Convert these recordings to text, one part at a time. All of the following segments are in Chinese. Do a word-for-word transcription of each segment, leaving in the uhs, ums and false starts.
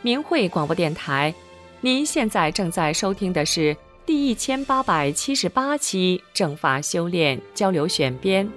明慧广播电台。您现在正在收听的是第一千八百七十八期正法修炼交流选编。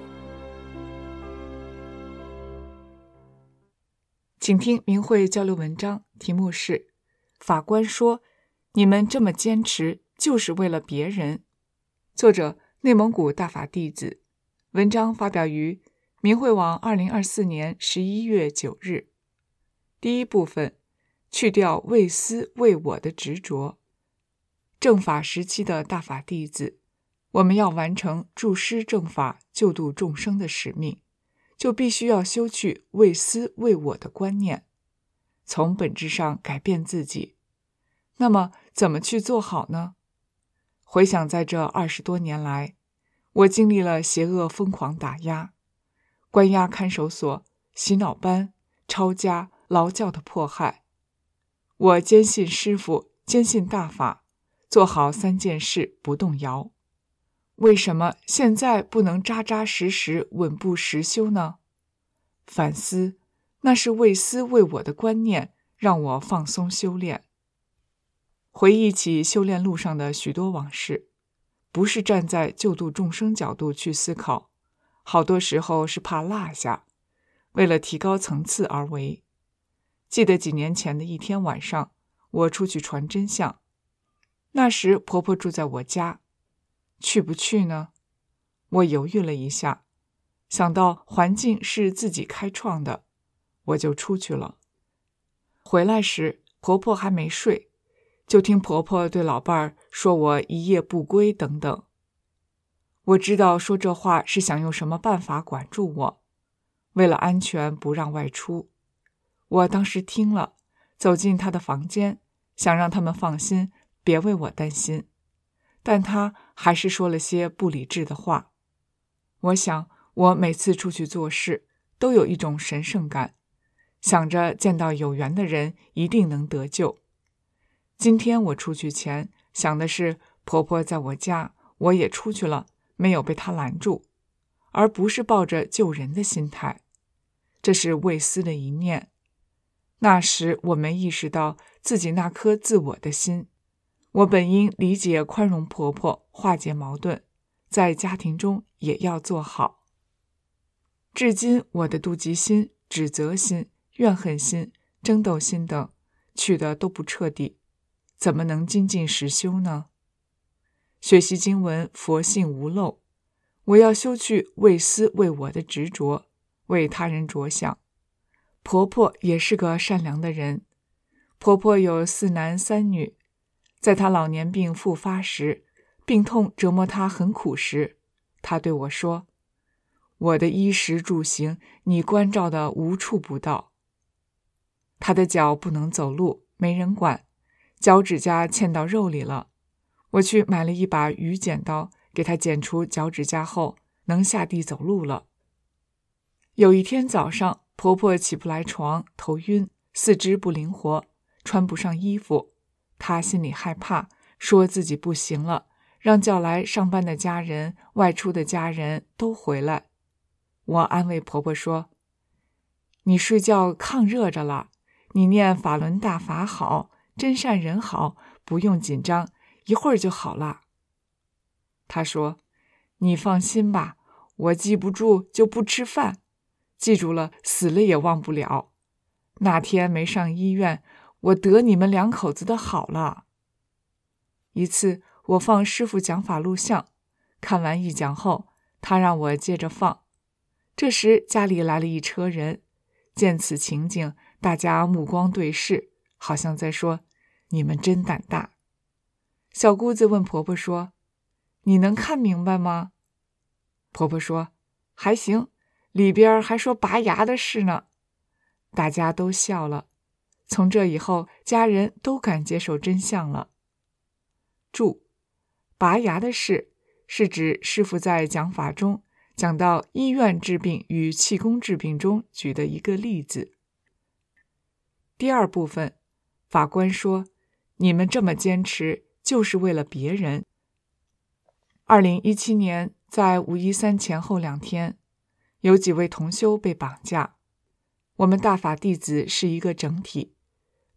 请听明慧交流文章，题目是法官说你们这么坚持就是为了别人。作者内蒙古大法弟子，文章发表于明慧网二零二四年十一月九日。第一部分，去掉为私为我的执着。正法时期的大法弟子，我们要完成助师正法救度众生的使命，就必须要修去为私为我的观念，从本质上改变自己。那么怎么去做好呢？回想在这二十多年来，我经历了邪恶疯狂打压、关押看守所、洗脑班、抄家、劳教的迫害。我坚信师父，坚信大法，做好三件事不动摇。为什么现在不能扎扎实实稳步实修呢？反思，那是为私为我的观念让我放松修炼。回忆起修炼路上的许多往事，不是站在救度众生角度去思考，好多时候是怕落下，为了提高层次而为。记得几年前的一天晚上，我出去传真相，那时婆婆住在我家，去不去呢？我犹豫了一下，想到环境是自己开创的，我就出去了。回来时，婆婆还没睡，就听婆婆对老伴儿说我一夜不归等等。我知道说这话是想用什么办法管住我，为了安全不让外出。我当时听了，走进她的房间，想让他们放心，别为我担心。但她还是说了些不理智的话。我想，我每次出去做事，都有一种神圣感，想着见到有缘的人一定能得救。今天我出去前，想的是婆婆在我家，我也出去了，没有被她拦住，而不是抱着救人的心态。这是为私的一念。那时我没意识到自己那颗自我的心，我本应理解宽容婆婆，化解矛盾，在家庭中也要做好。至今我的妒忌心、指责心、怨恨心、争斗心等去的都不彻底，怎么能精进实修呢？学习经文，佛性无漏，我要修去为私为我的执着，为他人着想。婆婆也是个善良的人，婆婆有四男三女，在她老年病复发时，病痛折磨她很苦时，她对我说，我的衣食住行你关照的无处不到。她的脚不能走路，没人管，脚趾甲嵌到肉里了，我去买了一把鱼剪刀，给她剪除脚趾甲后，能下地走路了。有一天早上，婆婆起不来床，头晕，四肢不灵活，穿不上衣服。她心里害怕，说自己不行了，让叫来上班的家人、外出的家人都回来。我安慰婆婆说，你睡觉炕热着了，你念法轮大法好，真善人好，不用紧张，一会儿就好了。她说，你放心吧，我记不住就不吃饭，记住了死了也忘不了。那天没上医院，我得你们两口子的好了。一次我放师父讲法录像，看完一讲后，他让我接着放。这时家里来了一车人，见此情景，大家目光对视，好像在说，你们真胆大。小姑子问婆婆说，你能看明白吗？婆婆说，还行，里边还说拔牙的事呢。大家都笑了。从这以后，家人都敢接受真相了。注：拔牙的事是指师父在讲法中讲到医院治病与气功治病中举的一个例子。第二部分，法官说，你们这么坚持就是为了别人。二零一七年在五一三前后两天，有几位同修被绑架。我们大法弟子是一个整体，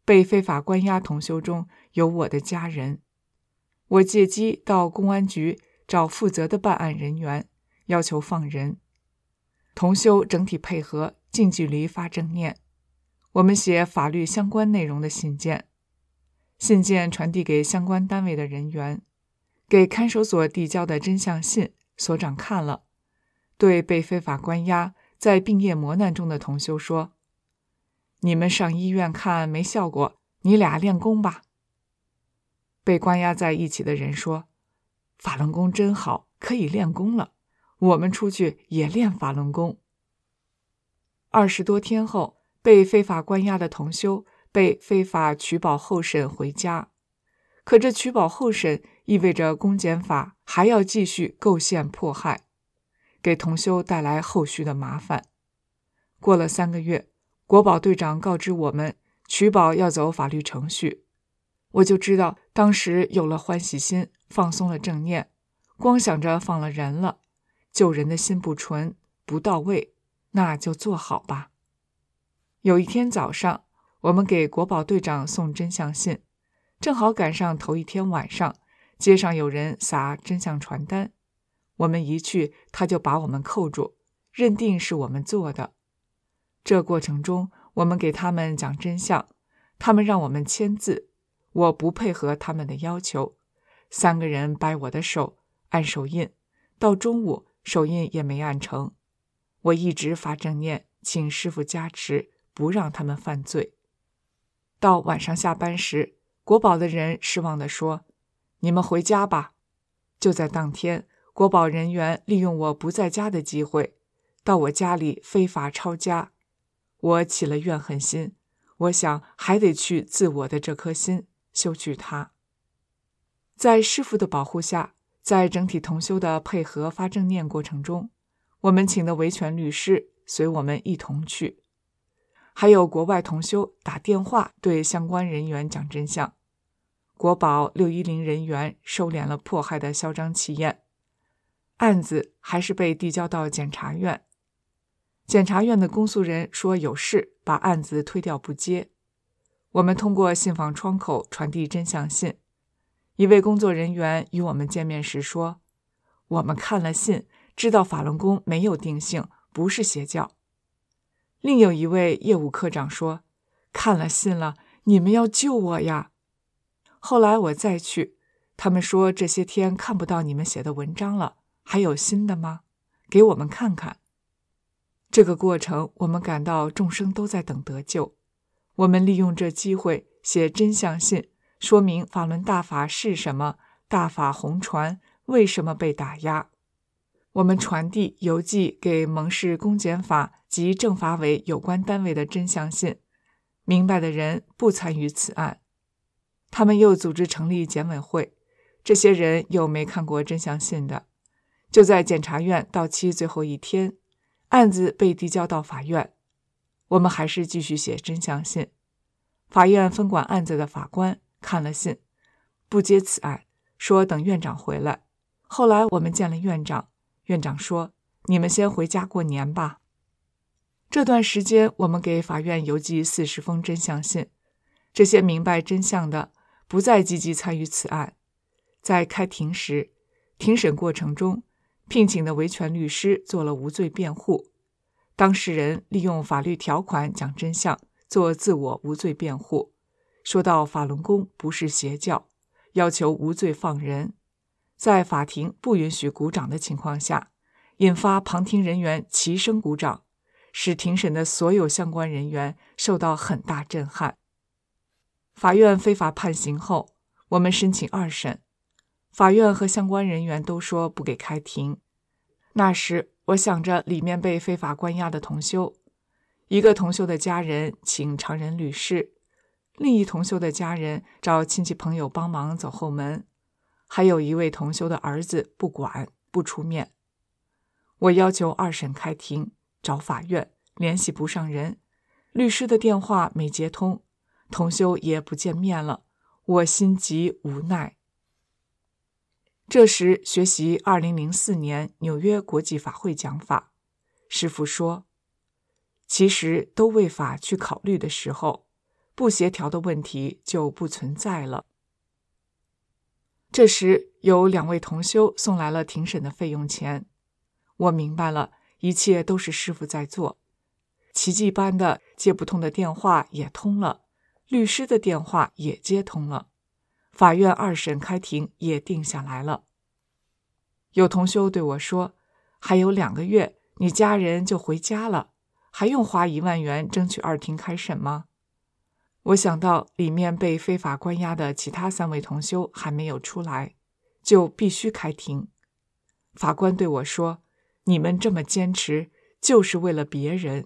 被非法关押同修中有我的家人。我借机到公安局找负责的办案人员，要求放人。同修整体配合，近距离发正念。我们写法律相关内容的信件，信件传递给相关单位的人员。给看守所递交的真相信，所长看了，对被非法关押在病夜磨难中的同修说：你们上医院看没效果，你俩练功吧。被关押在一起的人说：法轮功真好，可以练功了，我们出去也练法轮功。二十多天后，被非法关押的同修被非法取保候审回家，可这取保候审意味着公检法还要继续构陷迫害，给同修带来后续的麻烦。过了三个月，国保队长告知我们取保要走法律程序，我就知道当时有了欢喜心，放松了正念，光想着放了人了，救人的心不纯不到位，那就做好吧。有一天早上，我们给国保队长送真相信，正好赶上头一天晚上，街上有人撒真相传单，我们一去，他就把我们扣住，认定是我们做的。这过程中，我们给他们讲真相，他们让我们签字，我不配合他们的要求，三个人掰我的手，按手印，到中午手印也没按成。我一直发正念，请师父加持，不让他们犯罪。到晚上下班时，国保的人失望地说：你们回家吧。就在当天，国保人员利用我不在家的机会，到我家里非法抄家。我起了怨恨心，我想还得去自我的这颗心，修去它。在师父的保护下，在整体同修的配合发正念过程中，我们请的维权律师随我们一同去，还有国外同修打电话对相关人员讲真相。国保六一零人员收敛了迫害的嚣张气焰，案子还是被递交到检察院。检察院的公诉人说有事，把案子推掉不接。我们通过信访窗口传递真相信。一位工作人员与我们见面时说：我们看了信，知道法轮功没有定性，不是邪教。另有一位业务科长说：看了信了，你们要救我呀。后来我再去，他们说这些天看不到你们写的文章了，还有新的吗？给我们看看。这个过程，我们感到众生都在等得救。我们利用这机会写真相信，说明法轮大法是什么，大法红传为什么被打压。我们传递邮寄给蒙市公检法及政法委有关单位的真相信，明白的人不参与此案。他们又组织成立检委会，这些人又没看过真相信的。就在检察院到期最后一天，案子被递交到法院，我们还是继续写真相信。法院分管案子的法官看了信，不接此案，说等院长回来。后来我们见了院长，院长说：你们先回家过年吧。这段时间我们给法院邮寄四十封真相信，这些明白真相的不再积极参与此案。在开庭时，庭审过程中，聘请的维权律师做了无罪辩护，当事人利用法律条款讲真相，做自我无罪辩护，说到法轮功不是邪教，要求无罪放人。在法庭不允许鼓掌的情况下，引发旁听人员齐声鼓掌，使庭审的所有相关人员受到很大震撼。法院非法判刑后，我们申请二审，法院和相关人员都说不给开庭。那时我想着里面被非法关押的同修，一个同修的家人请常人律师，另一同修的家人找亲戚朋友帮忙走后门，还有一位同修的儿子不管不出面。我要求二审开庭，找法院，联系不上人，律师的电话没接通，同修也不见面了，我心急无奈。这时学习二零零四年纽约国际法会讲法，师父说，其实都为法去考虑的时候， 不协调的问题就不存在了。这时，有两位同修送来了庭审的费用钱。我明白了，一切都是师父在做。奇迹般的，接不通的电话也通了，律师的电话也接通了，法院二审开庭也定下来了。有同修对我说，还有两个月，你家人就回家了，还用花一万元争取二庭开审吗？我想到里面被非法关押的其他三位同修还没有出来，就必须开庭。法官对我说，你们这么坚持，就是为了别人。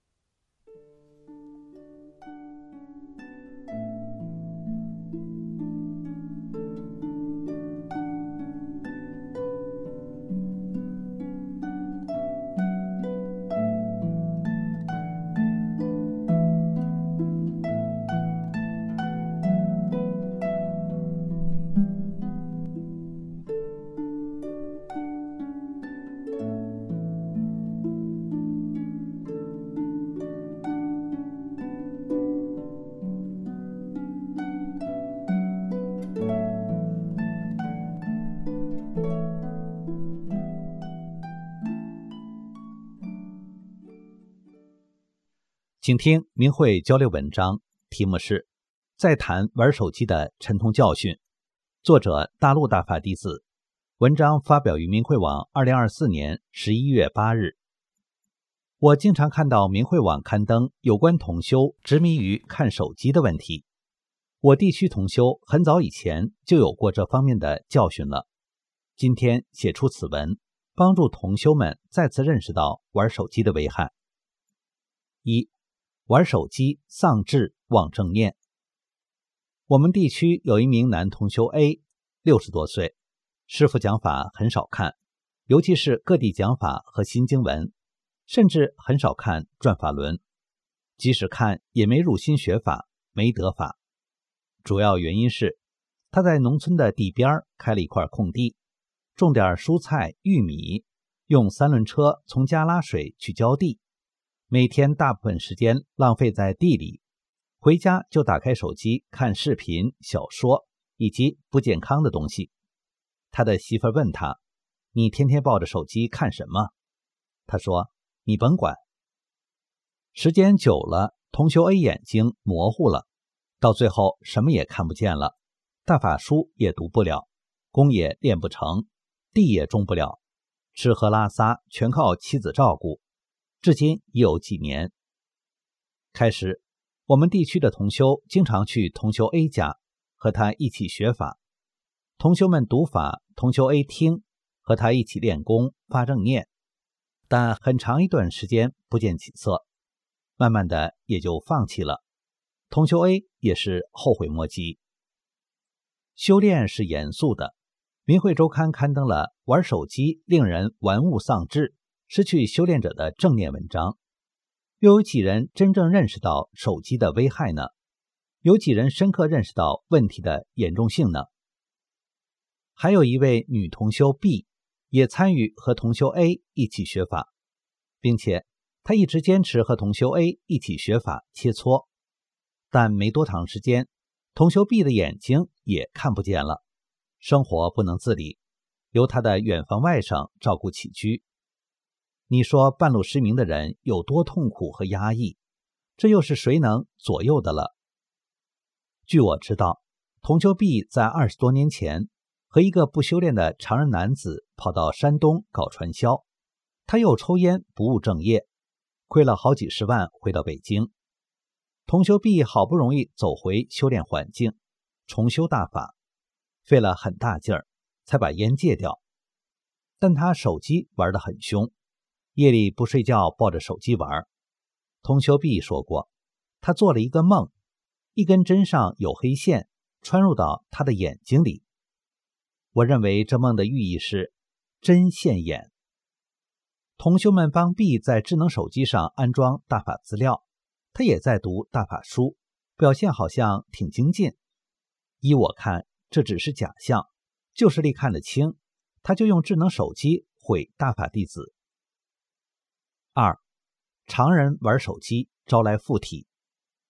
请听明慧交流文章，题目是再谈玩手机的沉痛教训，作者大陆大法弟子，文章发表于明慧网二零二四年十一月八日。我经常看到明慧网刊登有关同修执迷于看手机的问题。我地区同修很早以前就有过这方面的教训了，今天写出此文，帮助同修们再次认识到玩手机的危害。一、玩手机丧志忘正念。我们地区有一名男同修 A， 六十多岁，师父讲法很少看，尤其是各地讲法和新经文，甚至很少看转法轮，即使看也没入心学法，没得法。主要原因是他在农村的地边开了一块空地，种点蔬菜玉米，用三轮车从家拉水去浇地，每天大部分时间浪费在地里，回家就打开手机看视频、小说以及不健康的东西。他的媳妇问他，你天天抱着手机看什么？他说，你甭管。时间久了，同修 A 眼睛模糊了，到最后什么也看不见了，大法书也读不了，功也练不成，地也种不了，吃喝拉撒全靠妻子照顾，至今已有几年。开始，我们地区的同修经常去同修 A 家，和他一起学法。同修们读法，同修 A 听，和他一起练功发正念。但很长一段时间不见起色，慢慢的也就放弃了。同修 A 也是后悔莫及。修炼是严肃的，明慧周刊刊登了玩手机令人玩物丧志，失去修炼者的正念文章。又有几人真正认识到手机的危害呢？有几人深刻认识到问题的严重性呢？还有一位女同修 B 也参与和同修 A 一起学法，并且她一直坚持和同修 A 一起学法切磋，但没多长时间，同修 B 的眼睛也看不见了，生活不能自理，由他的远房外甥照顾起居。你说半路失明的人有多痛苦和压抑，这又是谁能左右的了？据我知道，同修 B 在二十多年前和一个不修炼的常人男子跑到山东搞传销，他又抽烟不务正业，亏了好几十万回到北京。同修 B 好不容易走回修炼环境，重修大法，费了很大劲儿才把烟戒掉，但他手机玩得很凶，夜里不睡觉抱着手机玩。同修 B 说过，他做了一个梦，一根针上有黑线穿入到他的眼睛里。我认为这梦的寓意是针线眼。同修们帮 B 在智能手机上安装大法资料，他也在读大法书，表现好像挺精进。依我看，这只是假象，旧势力看得清，他就用智能手机毁大法弟子。二、常人玩手机招来附体。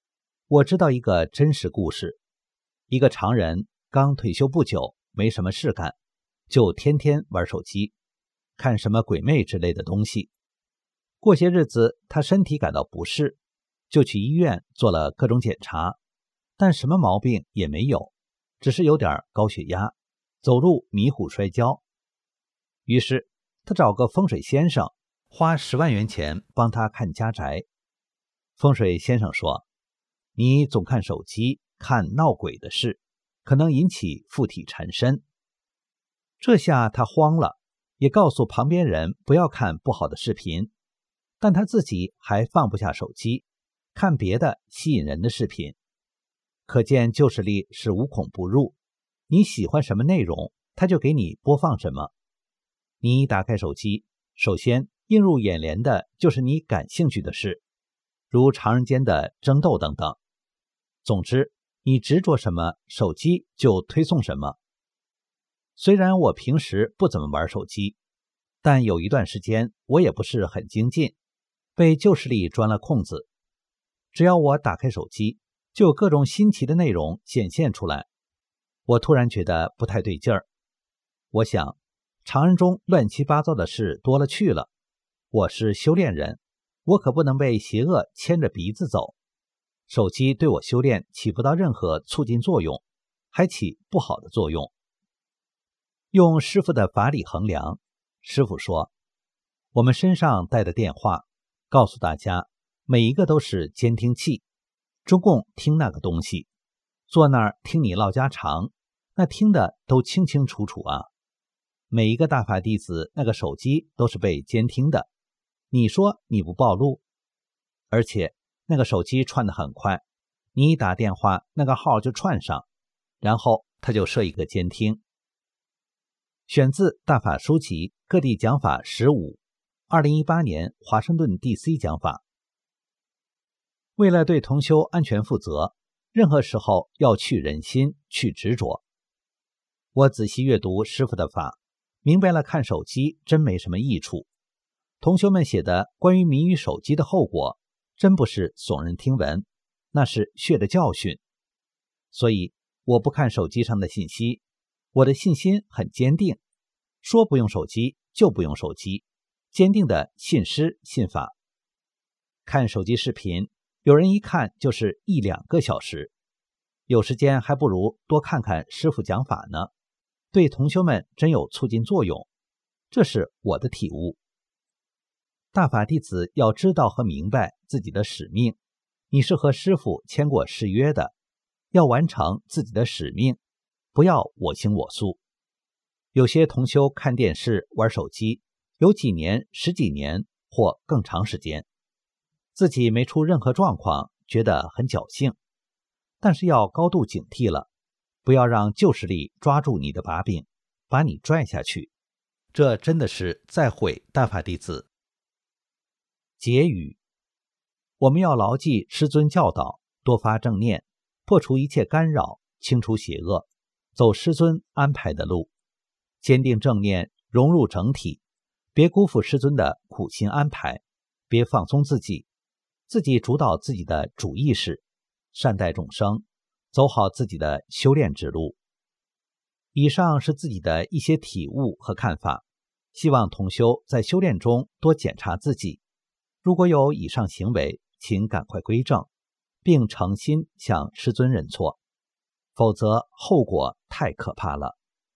我知道一个真实故事，一个常人刚退休不久，没什么事干，就天天玩手机，看什么鬼魅之类的东西。过些日子他身体感到不适，就去医院做了各种检查，但什么毛病也没有，只是有点高血压，走路迷糊摔跤。于是他找个风水先生，花十万元钱帮他看家宅。风水先生说，你总看手机，看闹鬼的事，可能引起附体缠身。这下他慌了，也告诉旁边人不要看不好的视频，但他自己还放不下手机，看别的吸引人的视频。可见旧势力是无孔不入，你喜欢什么内容，他就给你播放什么。你打开手机，首先映入眼帘的就是你感兴趣的事，如常人间的争斗等等。总之，你执着什么，手机就推送什么。虽然我平时不怎么玩手机，但有一段时间我也不是很精进，被旧势力钻了空子。只要我打开手机，就有各种新奇的内容显现出来。我突然觉得不太对劲儿。我想，常人中乱七八糟的事多了去了，我是修炼人，我可不能被邪恶牵着鼻子走。手机对我修炼起不到任何促进作用，还起不好的作用。用师父的法理衡量，师父说，我们身上带的电话，告诉大家每一个都是监听器，中共听那个东西，坐那儿听你唠家常，那听的都清清楚楚啊。每一个大法弟子那个手机都是被监听的，你说你不暴露？而且那个手机串得很快，你一打电话那个号就串上，然后他就设一个监听。选自《大法书籍各地讲法十五》，二零一八年华盛顿 D C 讲法。为了对同修安全负责，任何时候要去人心，去执着。我仔细阅读师父的法，明白了看手机真没什么益处。同修们写的关于迷于手机的后果，真不是耸人听闻，那是血的教训。所以我不看手机上的信息，我的信心很坚定，说不用手机就不用手机，坚定的信师信法。看手机视频，有人一看就是一两个小时，有时间还不如多看看师父讲法呢，对同修们真有促进作用，这是我的体悟。大法弟子要知道和明白自己的使命，你是和师父签过誓约的，要完成自己的使命，不要我行我素。有些同修看电视玩手机，有几年十几年或更长时间，自己没出任何状况，觉得很侥幸，但是要高度警惕了，不要让旧势力抓住你的把柄，把你拽下去，这真的是在毁大法弟子。结语，我们要牢记师尊教导，多发正念，破除一切干扰，清除邪恶，走师尊安排的路，坚定正念，融入整体，别辜负师尊的苦心安排，别放松自己，自己主导自己的主意识，善待众生，走好自己的修炼之路。以上是自己的一些体悟和看法，希望同修在修炼中多检查自己，如果有以上行为，请赶快归正，并诚心向师尊认错，否则后果太可怕了。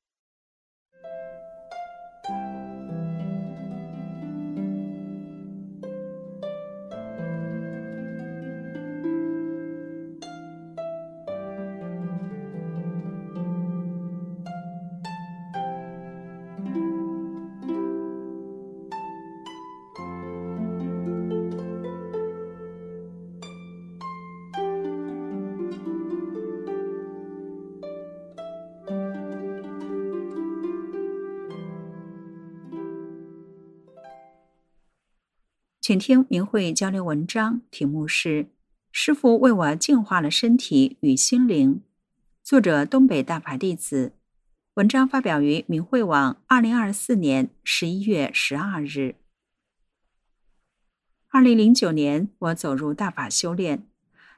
请听明慧交流文章，题目是师父为我净化了身体与心灵，作者东北大法弟子，文章发表于明慧网二零二四年十一月十二日。二零零九年，我走入大法修炼，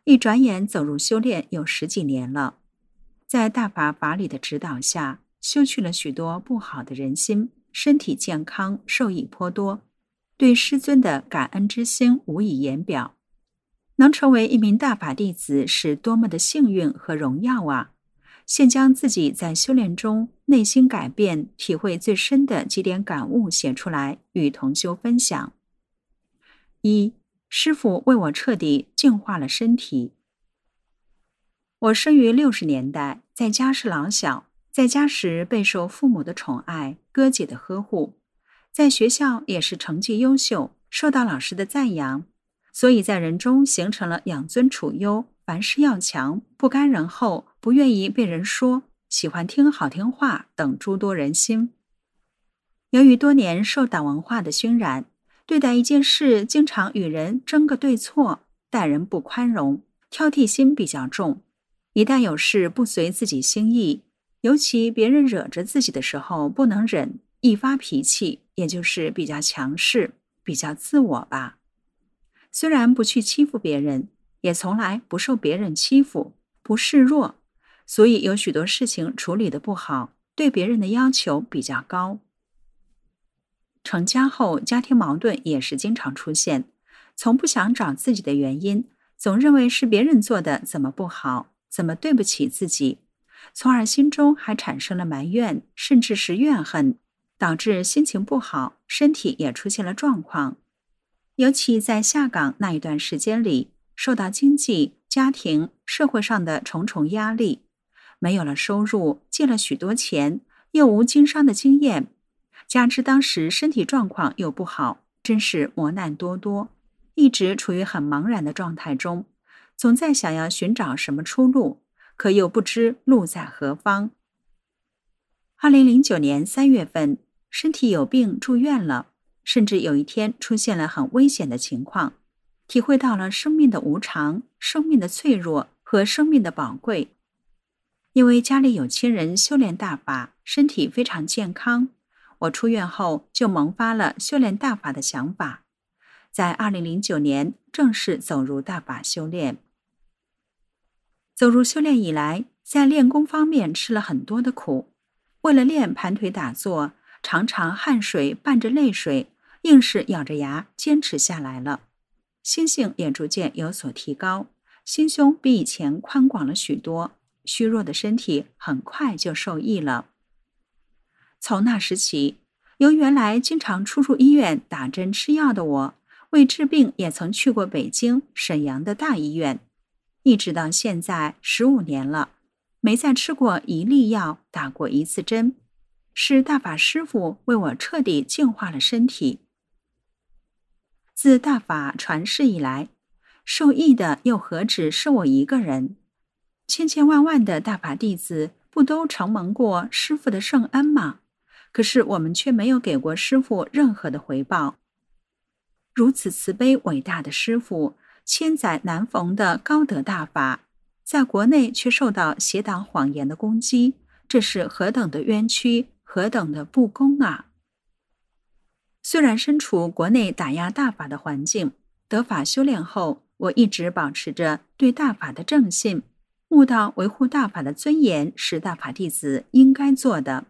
一转眼走入修炼有十几年了，在大法法理的指导下，修去了许多不好的人心，身体健康，受益颇多，对师尊的感恩之心无以言表。能成为一名大法弟子是多么的幸运和荣耀啊！现将自己在修炼中内心改变、体会最深的几点感悟写出来，与同修分享。一、师父为我彻底净化了身体。我生于六十年代，在家是老小，在家时备受父母的宠爱、哥姐的呵护，在学校也是成绩优秀，受到老师的赞扬，所以在人中形成了养尊处优、凡事要强、不甘人后、不愿意被人说、喜欢听好听话等诸多人心。由于多年受党文化的熏染，对待一件事经常与人争个对错，待人不宽容，挑剔心比较重。一旦有事不随自己心意，尤其别人惹着自己的时候不能忍，一发脾气，也就是比较强势，比较自我吧。虽然不去欺负别人，也从来不受别人欺负，不示弱，所以有许多事情处理得不好，对别人的要求比较高。成家后，家庭矛盾也是经常出现，从不想找自己的原因，总认为是别人做的怎么不好，怎么对不起自己，从而心中还产生了埋怨，甚至是怨恨，导致心情不好，身体也出现了状况。尤其在下岗那一段时间里，受到经济、家庭、社会上的重重压力，没有了收入，借了许多钱，又无经商的经验，加之当时身体状况又不好，真是磨难多多，一直处于很茫然的状态中，总在想要寻找什么出路，可又不知路在何方。二零零九年三月份，身体有病住院了，甚至有一天出现了很危险的情况，体会到了生命的无常、生命的脆弱和生命的宝贵。因为家里有亲人修炼大法，身体非常健康，我出院后就萌发了修炼大法的想法，在二零零九年正式走入大法修炼。走入修炼以来，在练功方面吃了很多的苦，为了练盘腿打坐，常常汗水伴着泪水，硬是咬着牙坚持下来了。心性也逐渐有所提高，心胸比以前宽广了许多，虚弱的身体很快就受益了。从那时起，由原来经常出入医院打针吃药的我，为治病也曾去过北京、沈阳的大医院，一直到现在十五年了，没再吃过一粒药，打过一次针，是大法师父为我彻底净化了身体。自大法传世以来，受益的又何止是我一个人？千千万万的大法弟子不都承蒙过师父的圣恩吗？可是我们却没有给过师父任何的回报。如此慈悲伟大的师父，千载难逢的高德大法，在国内却受到邪党谎言的攻击，这是何等的冤屈，何等的不公啊！虽然身处国内打压大法的环境，得法修炼后，我一直保持着对大法的正信，悟到维护大法的尊严是大法弟子应该做的。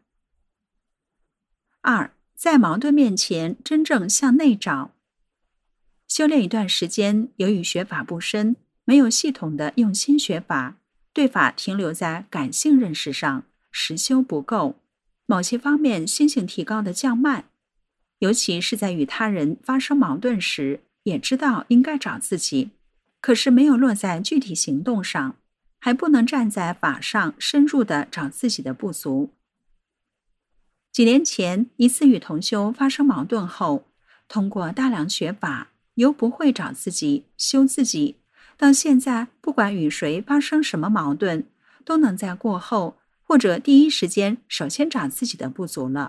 二，在矛盾面前真正向内找。修炼一段时间，由于学法不深，没有系统的用心学法，对法停留在感性认识上，实修不够，某些方面心性提高的较慢，尤其是在与他人发生矛盾时，也知道应该找自己，可是没有落在具体行动上，还不能站在法上深入的找自己的不足。几年前一次与同修发生矛盾后，通过大量学法，由不会找自己、修自己，到现在不管与谁发生什么矛盾，都能在过后或者第一时间首先找自己的不足了。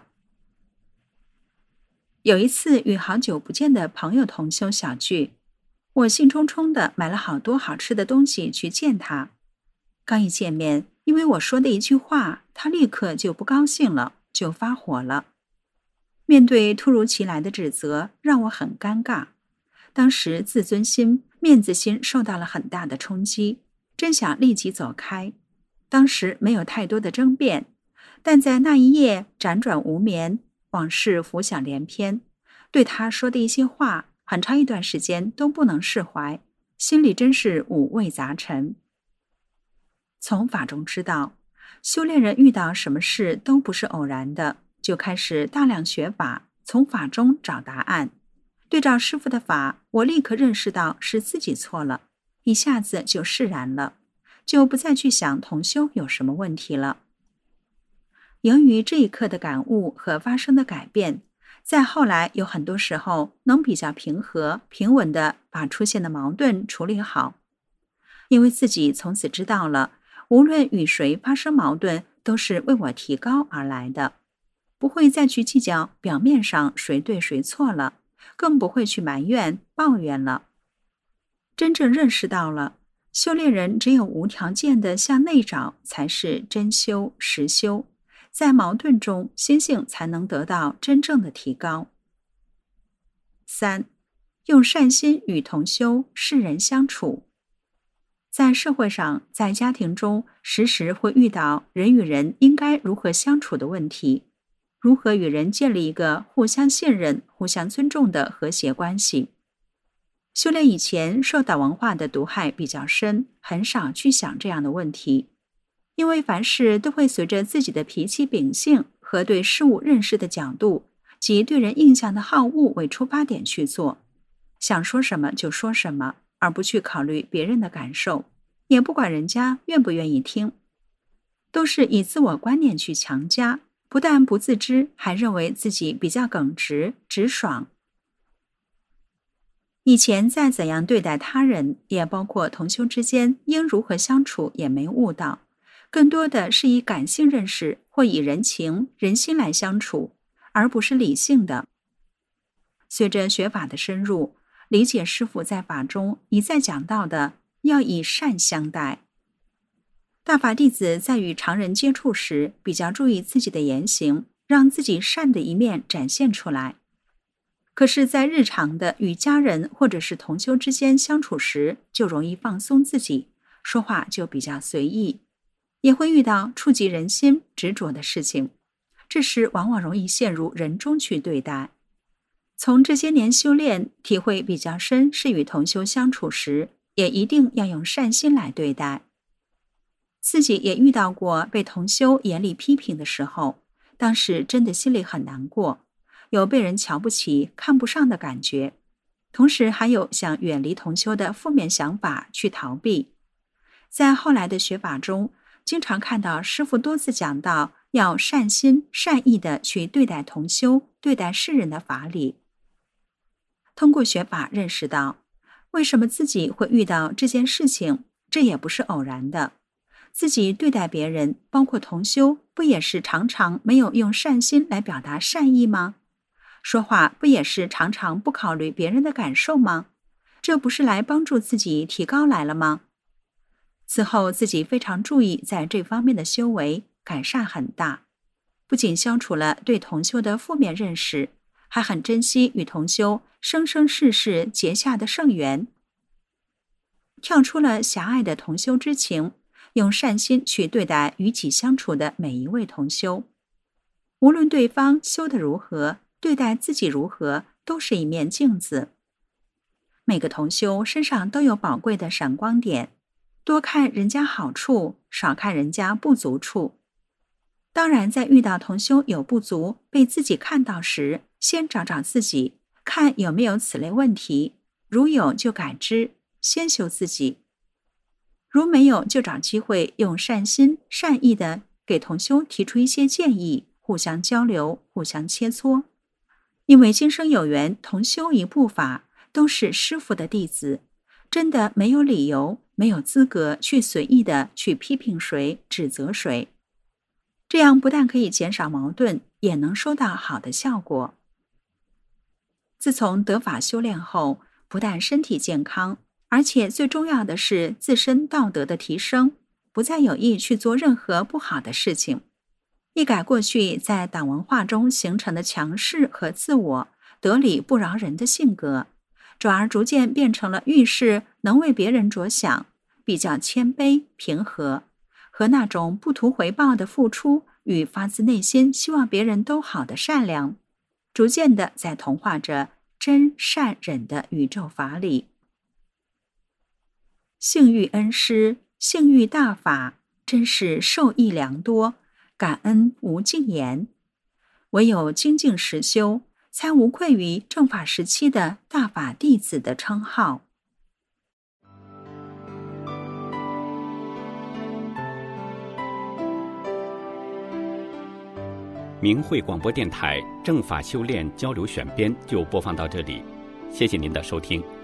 有一次与好久不见的朋友同修小聚，我兴冲冲的买了好多好吃的东西去见他。刚一见面，因为我说的一句话，他立刻就不高兴了，就发火了。面对突如其来的指责，让我很尴尬。当时自尊心面子心受到了很大的冲击，真想立即走开。当时没有太多的争辩，但在那一夜辗转无眠，往事浮想联翩，对他说的一些话，很长一段时间都不能释怀，心里真是五味杂陈。从法中知道，修炼人遇到什么事都不是偶然的，就开始大量学法，从法中找答案。对照师父的法，我立刻认识到是自己错了，一下子就释然了，就不再去想同修有什么问题了。由于这一刻的感悟和发生的改变，在后来有很多时候能比较平和平稳地把出现的矛盾处理好，因为自己从此知道了，无论与谁发生矛盾，都是为我提高而来的，不会再去计较表面上谁对谁错了，更不会去埋怨抱怨了。真正认识到了，修炼人只有无条件的向内找才是真修实修，在矛盾中心性才能得到真正的提高。三，用善心与同修世人相处。在社会上，在家庭中，时时会遇到人与人应该如何相处的问题，如何与人建立一个互相信任、互相尊重的和谐关系。修炼以前受到文化的毒害比较深，很少去想这样的问题，因为凡事都会随着自己的脾气秉性和对事物认识的角度及对人印象的好恶为出发点去做，想说什么就说什么，而不去考虑别人的感受，也不管人家愿不愿意听，都是以自我观念去强加，不但不自知，还认为自己比较耿直直爽。以前在怎样对待他人，也包括同修之间应如何相处，也没悟到，更多的是以感性认识或以人情人心来相处，而不是理性的。随着学法的深入，理解师父在法中一再讲到的要以善相待。大法弟子在与常人接触时，比较注意自己的言行，让自己善的一面展现出来。可是在日常的与家人或者是同修之间相处时，就容易放松自己，说话就比较随意，也会遇到触及人心执着的事情，这时往往容易陷入人中去对待。从这些年修炼体会比较深，是与同修相处时，也一定要用善心来对待。自己也遇到过被同修严厉批评的时候，当时真的心里很难过，有被人瞧不起看不上的感觉，同时还有想远离同修的负面想法去逃避。在后来的学法中，经常看到师父多次讲到要善心善意的去对待同修，对待世人的法理。通过学法认识到，为什么自己会遇到这件事情，这也不是偶然的。自己对待别人，包括同修，不也是常常没有用善心来表达善意吗？说话不也是常常不考虑别人的感受吗？这不是来帮助自己提高来了吗？此后自己非常注意在这方面的修为，改善很大，不仅消除了对同修的负面认识，还很珍惜与同修生生世世结下的圣缘，跳出了狭隘的同修之情，用善心去对待与己相处的每一位同修。无论对方修得如何，对待自己如何，都是一面镜子。每个同修身上都有宝贵的闪光点，多看人家好处，少看人家不足处。当然，在遇到同修有不足被自己看到时，先找找自己，看有没有此类问题，如有就改之，先修自己。如没有，就找机会用善心善意的给同修提出一些建议，互相交流，互相切磋。因为今生有缘同修一部法，都是师父的弟子，真的没有理由，没有资格去随意的去批评谁，指责谁。这样不但可以减少矛盾，也能收到好的效果。自从得法修炼后，不但身体健康，而且最重要的是自身道德的提升，不再有意去做任何不好的事情，一改过去在党文化中形成的强势和自我、得理不饶人的性格， 转而逐渐变成了遇事能为别人着想，比较谦卑平和，和那种不图回报的付出与发自内心希望别人都好的善良，逐渐的在同化着真善忍的宇宙法里。幸遇恩师，幸遇大法，真是受益良多，感恩无尽言。唯有精进实修，才无愧于正法时期的大法弟子的称号。 明慧广播电台正法修炼交流选编就播放到这里，谢谢您的收听。